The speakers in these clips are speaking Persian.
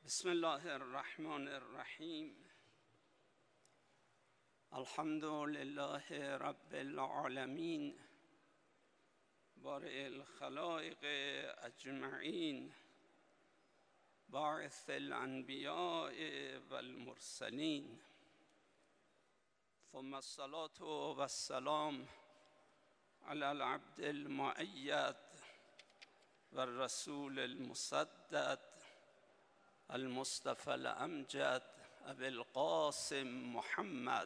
بسم الله الرحمن الرحیم. الحمد لله رب العالمین بارئ الخلائق اجمعین باعث الانبیاء والمرسلین ثم الصلاة والسلام علی العبد المؤید والرسول المسدد المصطفى الامجد ابي القاسم محمد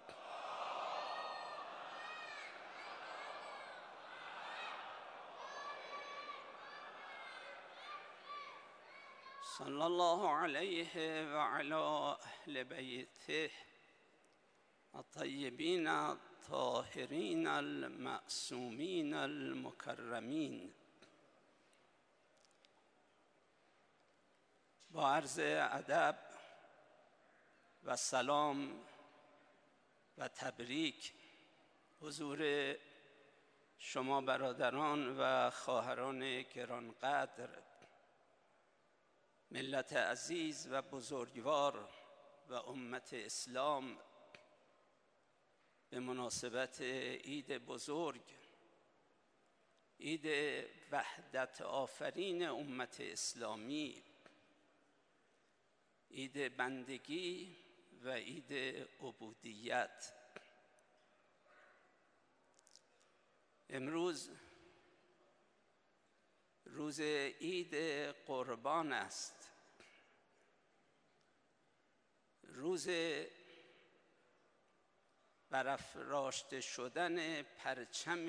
صلى الله عليه وعلى اهل بيته الطيبين الطاهرين المعصومين المكرمين. با عرض ادب و سلام و تبریک حضور شما برادران و خواهران گرانقدر، ملت عزیز و بزرگوار و امت اسلام، به مناسبت عید بزرگ، عید وحدت آفرین امت اسلامی، عید بندگی و عید عبودیت. امروز روز عید قربان است، روز برافراشته شدن پرچم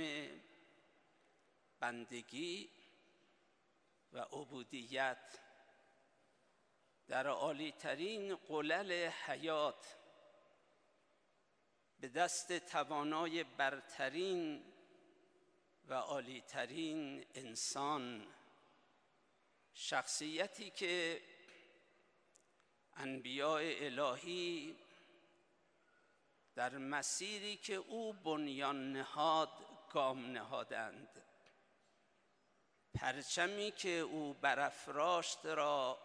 بندگی و عبودیت در عالی‌ترین قلل حیات به دست توانای برترین و عالی‌ترین انسان، شخصیتی که انبیاء الهی در مسیری که او بنیان نهاد گام نهادند، پرچمی که او برافراشت را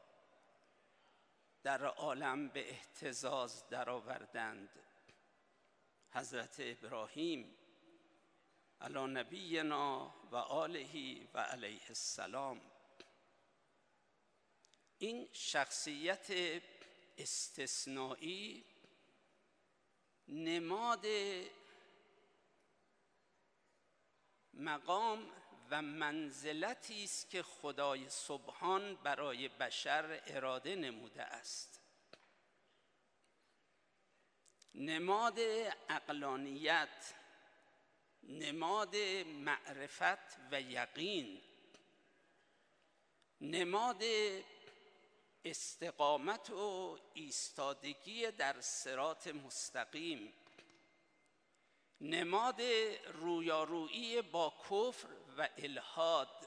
در عالم به اهتزاز درآوردند. حضرت ابراهیم علی نبینا و آله و علیه السلام. این شخصیت استثنایی نماد مقام و منزلتی است که خدای سبحان برای بشر اراده نموده است. نماد عقلانیت، نماد معرفت و یقین، نماد استقامت و ایستادگی در صراط مستقیم، نماد رویارویی با کفر و الحاد،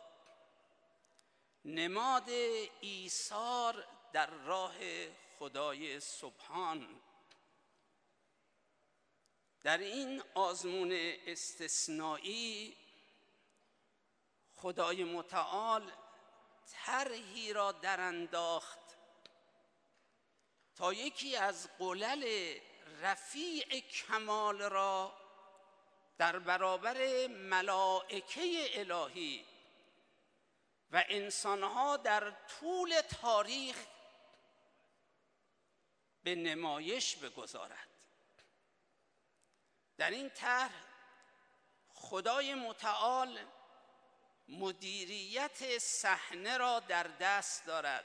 نماد ایثار در راه خدای سبحان. در این آزمون استثنایی خدای متعال طرحی را درانداخت تا یکی از قلل رفیع کمال را در برابر ملائکه الهی و انسانها در طول تاریخ به نمایش بگذارد. در این طرح خدای متعال مدیریت صحنه را در دست دارد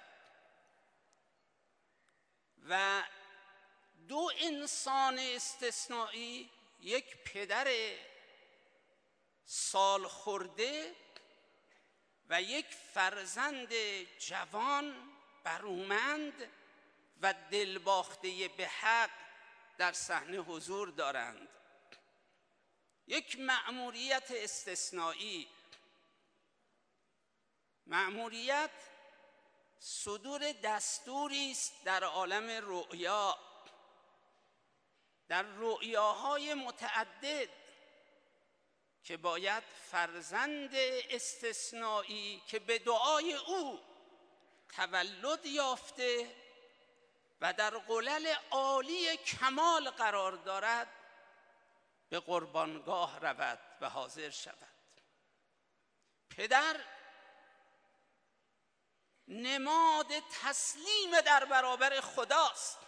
و دو انسان استثنایی، یک پدر سال خورده و یک فرزند جوان برومند و دلباخته به حق، در صحنه حضور دارند. یک مأموریت استثنایی، مأموریت صدور دستوری است در عالم رؤیا، در رؤیاهای متعدد که باید فرزند استثنایی که به دعای او تولد یافته و در قلل عالی کمال قرار دارد به قربانگاه رود و حاضر شود. پدر نماد تسلیم در برابر خداست،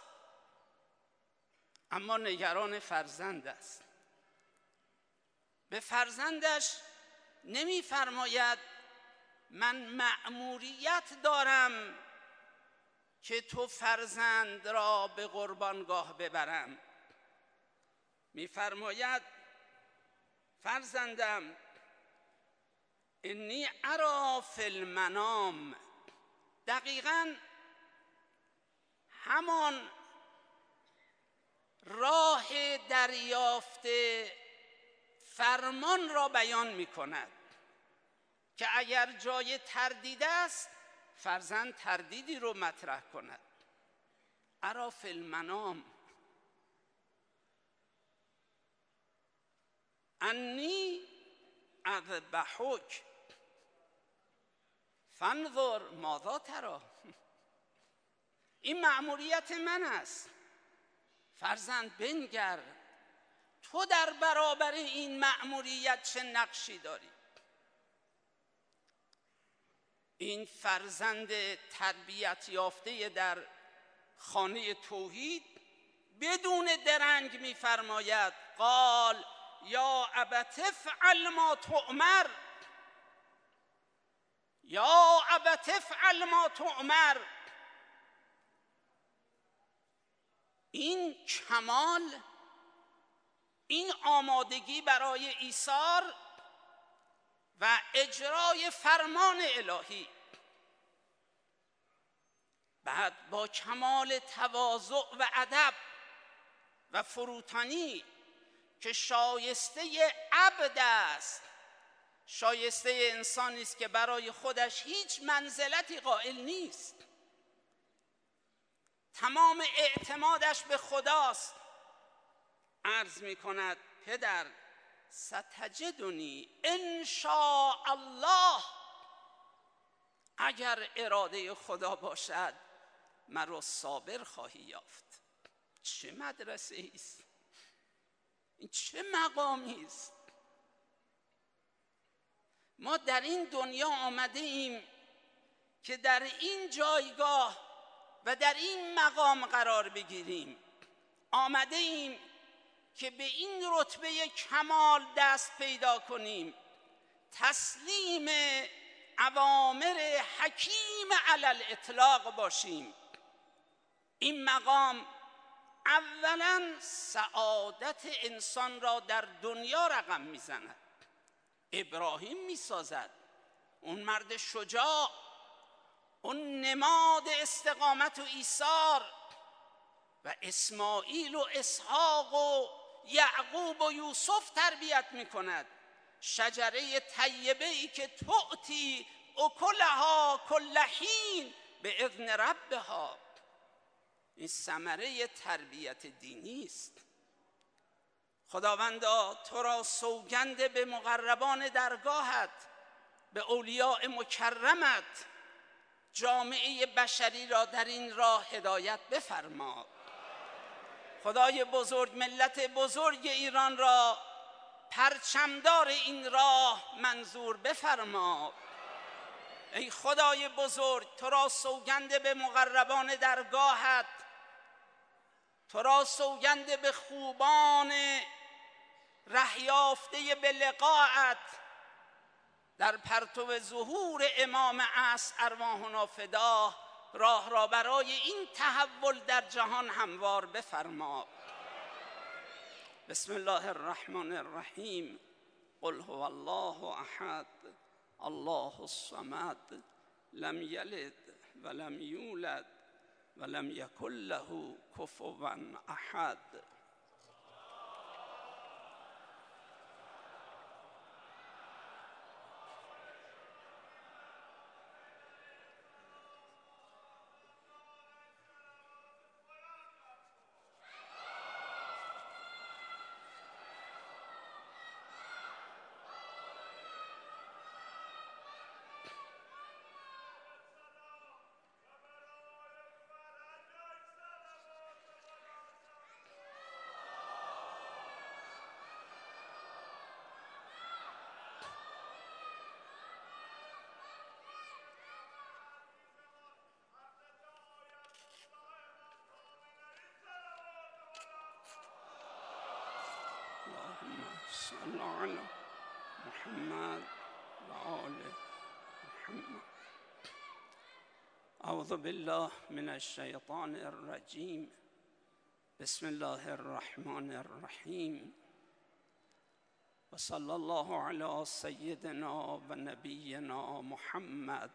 اما نگران فرزند است. به فرزندش نمی‌فرماید من مأموریت دارم که تو فرزند را به قربانگاه ببرم. می‌فرماید فرزندم انی اری فی المنام، دقیقاً همان راه دریافت فرمان را بیان می‌کند که اگر جای تردید است فرزند تردیدی رو مطرح کند. اری فی المنام انی اذبحک فانظر ماذا تری. این مأموریت من است. فرزند بنگر تو در برابر این مأموریت چه نقشی داری. این فرزند تربیت یافته در خانه توحید بدون درنگ می‌فرماید قال یا ابت افعل ما تؤمر، یا ابت افعل ما تؤمر. این کمال، این آمادگی برای ایثار و اجرای فرمان الهی، بعد با کمال تواضع و ادب و فروتنی که شایسته عبد است، شایسته انسانی است که برای خودش هیچ منزلتی قائل نیست، تمام اعتمادش به خداست، عرض می کند پدر ستجدنی ان شاء الله، اگر اراده خدا باشد مرا صابر خواهی یافت. چه مدرسه است، این چه مقامی است. ما در این دنیا آمده ایم که در این جایگاه و در این مقام قرار بگیریم. آمده ایم که به این رتبه کمال دست پیدا کنیم، تسلیم اوامر حکیم علی الاطلاق باشیم. این مقام اولا سعادت انسان را در دنیا رقم میزند. ابراهیم میسازد، اون مرد شجاع، اون نماد استقامت و ایثار، و اسماعیل و اسحاق و یعقوب و یوسف تربیت میکند. شجره طیبه ای که تؤتی اکلها کل حین به اذن ربها. این ثمره تربیت دینی است. خداوندا تو را سوگند به مقربان درگاهت، به اولیاء مکرمت، جامعه بشری را در این راه هدایت بفرما. خدای بزرگ ملت بزرگ ایران را پرچمدار این راه منظور بفرما. ای خدای بزرگ تو را سوگند به مقربان درگاهت، تو را سوگند به خوبان رهیافته به لقاءت، در پرتو ظهور امام عصر ارواحنا فداه راه را برای این تحول در جهان هموار بفرما. بسم الله الرحمن الرحیم. قل هو الله احد الله الصمد لم یلد ولم یولد ولم یکن له کفوا احد. صل علی محمد و آل محمد. اعوذ بالله من الشیطان الرجیم. بسم الله الرحمن الرحیم. و صلی الله علی سیدنا و نبینا محمد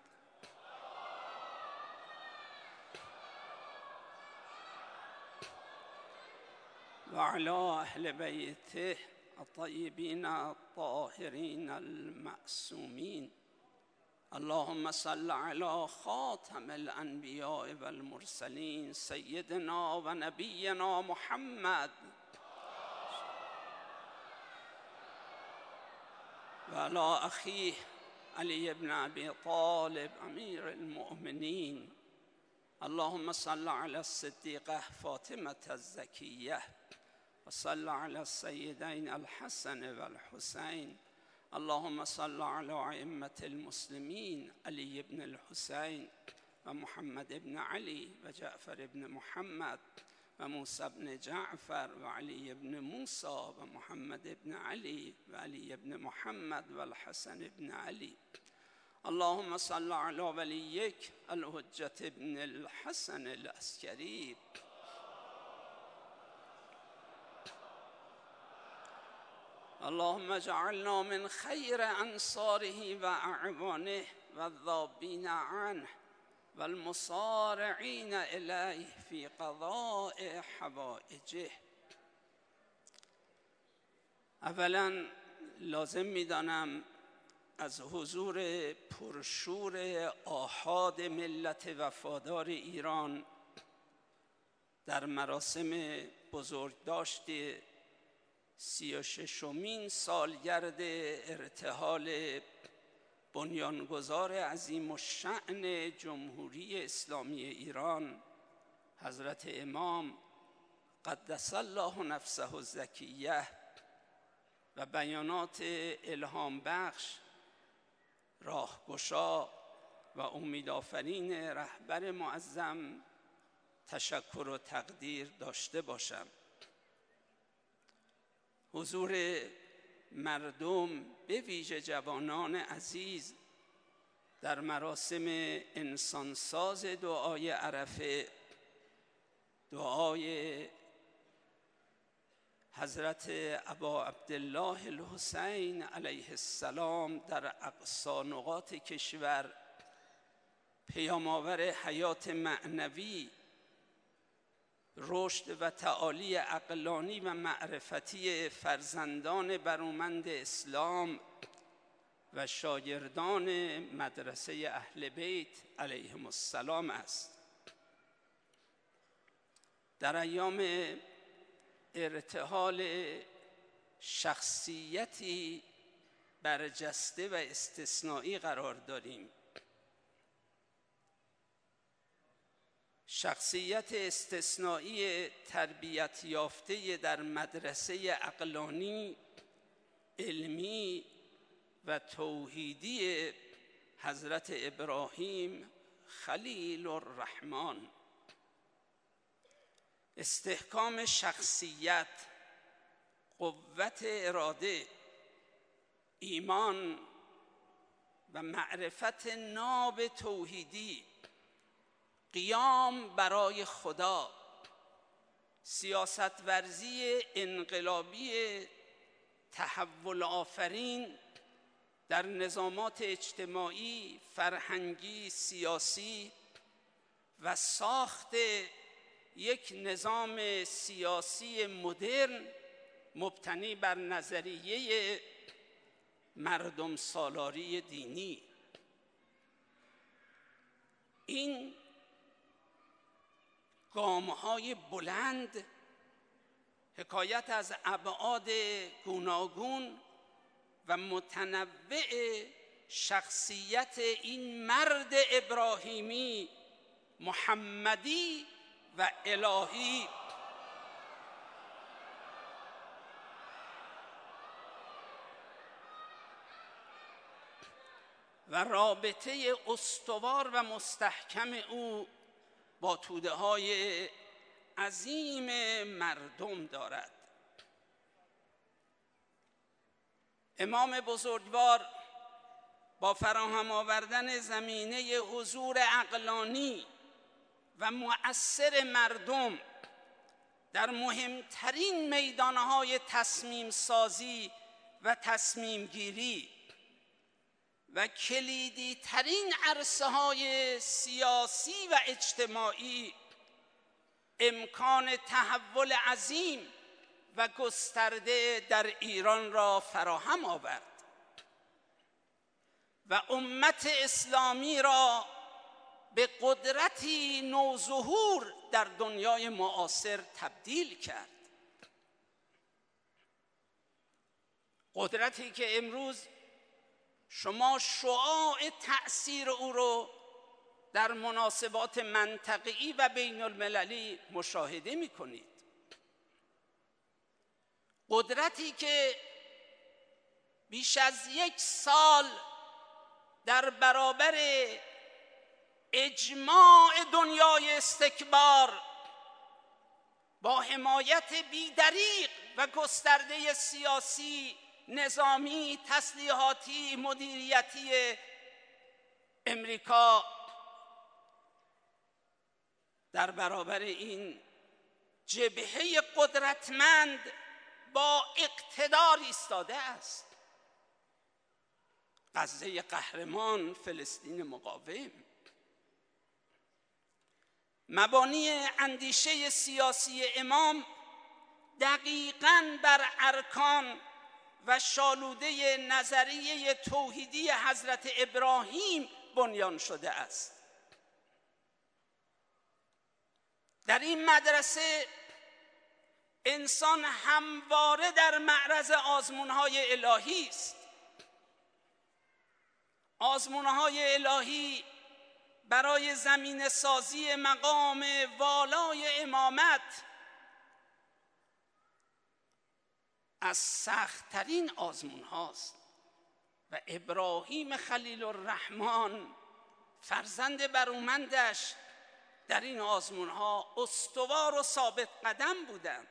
و علی اهل بیته الطیبین الطاهرین المعصومین. اللهم صل علی خاتم الانبیاء والمرسلین سیدنا و نبینا محمد و علی اخیه علی بن ابی طالب امیر المؤمنین. اللهم صل علی الصدیقه فاطمه الزکیه و صل علی السیدین الحسن و الحسین. اللهم صل علی ائمة المسلمین علی بن الحسین و محمد بن علی و جعفر بن محمد و موسی بن جعفر و علی بن موسی و محمد بن علی و علی بن محمد و الحسن بن علی. اللهم صل علی ولیک الحجة بن الحسن العسکری. اللهم اجعلنا من خیر انصاره و اعوانه و الذابین عنه و المصارعین الیه فی قضاء حوائجه. اولا لازم میدانم از حضور پرشور آحاد ملت وفادار ایران در مراسم بزرگداشت 36مین سالگرد ارتحال بنیانگذار عظیم الشأن جمهوری اسلامی ایران حضرت امام قدس الله نفسه الزکیه و بیانات الهام بخش، راهگشا و امیدآفرین رهبر معظم تشکر و تقدیر داشته باشم. حضور مردم به ویژه جوانان عزیز در مراسم انسانساز دعای عرفه، دعای حضرت ابا عبدالله الحسین علیه السلام در اقصی نقاط کشور، پیام‌آور حیات معنوی، رشد و تعالی عقلانی و معرفتی فرزندان برومند اسلام و شاگردان مدرسه اهل بیت علیهم السلام است. در ایام ارتحال شخصیتی برجسته و استثنایی قرار داریم. شخصیت استثنایی تربیت یافته در مدرسه عقلانی، علمی و توحیدی حضرت ابراهیم خلیل الرحمن. استحکام شخصیت، قوت اراده، ایمان و معرفت ناب توحیدی، قیام برای خدا، سیاست ورزی انقلابی تحول آفرین در نظامات اجتماعی، فرهنگی، سیاسی و ساخت یک نظام سیاسی مدرن مبتنی بر نظریه مردم سالاری دینی. این گام‌های بلند حکایت از ابعاد گوناگون و متنوع شخصیت این مرد ابراهیمی، محمدی و الهی و رابطه استوار و مستحکم او با توده‌های عظیم مردم دارد. امام بزرگوار با فراهم آوردن زمینه حضور عقلانی و مؤثر مردم در مهمترین میدانهای تصمیم سازی و تصمیم گیری و کلیدی ترین عرصه های سیاسی و اجتماعی امکان تحول عظیم و گسترده در ایران را فراهم آورد و امت اسلامی را به قدرتی نوظهور در دنیای معاصر تبدیل کرد. قدرتی که امروز شما شعاع تأثیر او رو در مناسبات منطقه‌ای و بین المللی مشاهده می کنید. قدرتی که بیش از 1 سال در برابر اجماع دنیای استکبار با حمایت بی‌دریغ و گسترده سیاسی، نظامی، تسلیحاتی، مدیریتی امریکا در برابر این جبهه قدرتمند با اقتدار ایستاده است. غزه قهرمان، فلسطین مقاوم. مبانی اندیشه سیاسی امام دقیقاً بر ارکان و شالوده نظریه توحیدی حضرت ابراهیم بنیان شده است. در این مدرسه انسان همواره در معرض آزمون‌های الهی است. آزمون‌های الهی برای زمین سازی مقام والای امامت از سخت‌ترین آزمون هاست و ابراهیم خلیل الرحمن فرزند برومندش در این آزمون ها استوار و ثابت قدم بودند.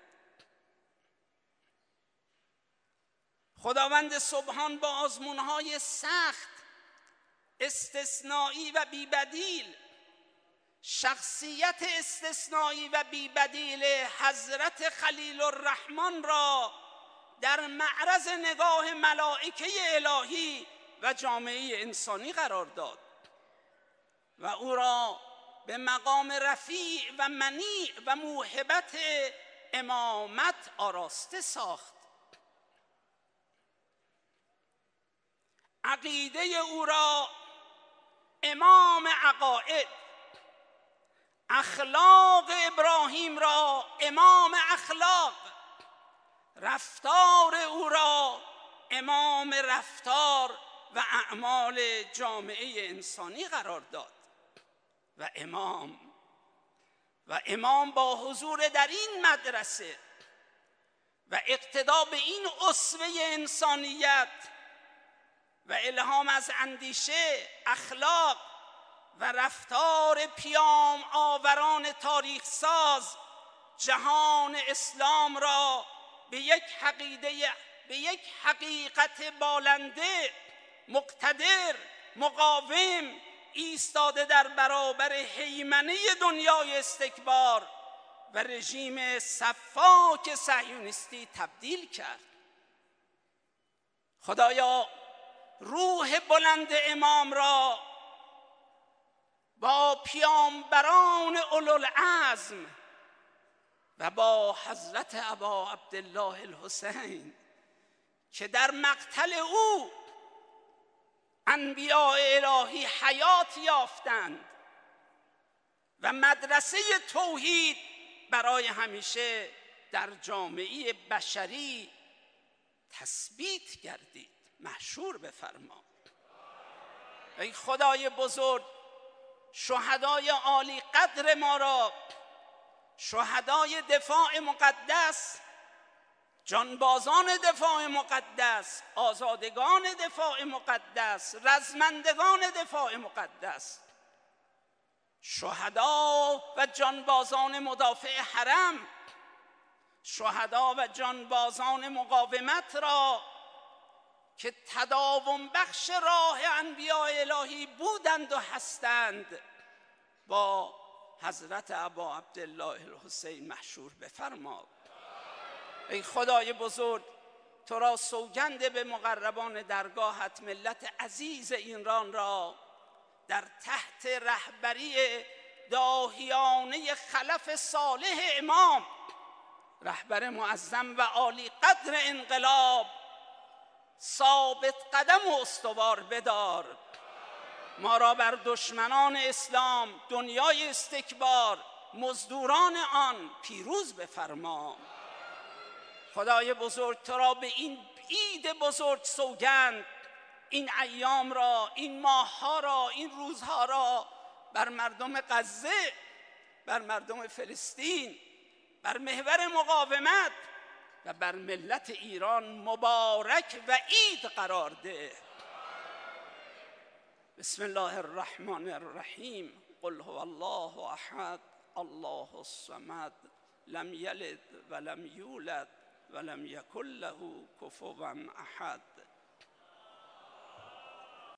خداوند سبحان با آزمون های سخت، استثنایی و بی‌بدیل، شخصیت استثنایی و بی‌بدیل حضرت خلیل الرحمن را در معرض نگاه ملائکه الهی و جامعه انسانی قرار داد و او را به مقام رفیع و منیع و موهبت امامت آراسته ساخت. عقیده او را امام عقاید، اخلاق ابراهیم را امام اخلاق، رفتار او را امام رفتار و اعمال جامعه انسانی قرار داد و امام با حضور در این مدرسه و اقتدا به این اسوه انسانیت و الهام از اندیشه، اخلاق و رفتار پیام آوران تاریخ ساز جهان اسلام را به یک حقیقت بالنده، مقتدر، مقاوم، ایستاده در برابر هیمنه دنیای استکبار و رژیم سفاک صهیونیستی تبدیل کرد. خدایا روح بلند امام را با پیامبران اولوالعزم و با حضرت ابا عبدالله الحسین که در مقتل او انبیاء الهی حیات یافتند و مدرسه توحید برای همیشه در جامعه بشری تثبیت گردید، محشور بفرما. ای خدای بزرگ، شهدای عالی قدر ما را، شهدای دفاع مقدس، جانبازان دفاع مقدس، آزادگان دفاع مقدس، رزمندگان دفاع مقدس، شهدا و جانبازان مدافع حرم، شهدا و جانبازان مقاومت را که تداوم بخش راه انبیاء الهی بودند و هستند با حضرت ابا عبدالله الحسین محشور بفرما. ای خدای بزرگ، تو را سوگند به مقربان درگاهت ملت عزیز ایران را در تحت رهبری داهیانه خلف صالح امام، رهبر معظم و عالی قدر انقلاب، ثابت قدم و استوار بدار. ما را بر دشمنان اسلام، دنیای استکبار، مزدوران آن پیروز بفرما. خدای بزرگ، تو را به این عید بزرگ سوگند، این ایام را، این ماه‌ها را، این روزها را بر مردم غزه، بر مردم فلسطین، بر محور مقاومت و بر ملت ایران مبارک و عید قرار ده. بسم الله الرحمن الرحیم. قل هو الله احد الله الصمد لم یلد ولم یولد ولم یکن له کفوا احد.